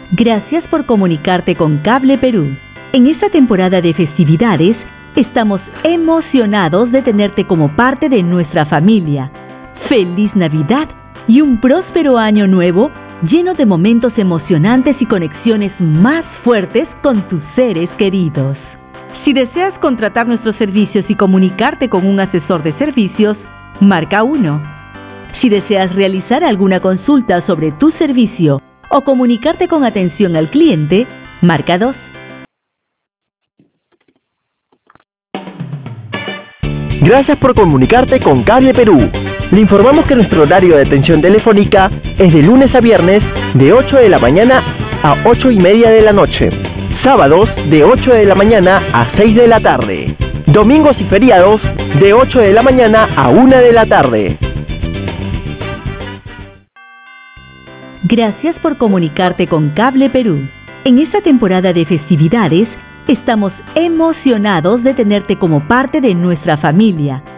Gracias por comunicarte con Cable Perú. En esta temporada de festividades, estamos emocionados de tenerte como parte de nuestra familia. ¡Feliz Navidad y un próspero año nuevo lleno de momentos emocionantes y conexiones más fuertes con tus seres queridos! Si deseas contratar nuestros servicios y comunicarte con un asesor de servicios, marca 1. Si deseas realizar alguna consulta sobre tu servicio o comunicarte con atención al cliente, marca 2. Gracias por comunicarte con Cable Perú. Le informamos que nuestro horario de atención telefónica es de lunes a viernes de 8 de la mañana a 8:30 de la noche. Sábados de 8 de la mañana a 6 de la tarde. Domingos y feriados de 8 de la mañana a 1 de la tarde. Gracias por comunicarte con Cable Perú. En esta temporada de festividades, estamos emocionados de tenerte como parte de nuestra familia.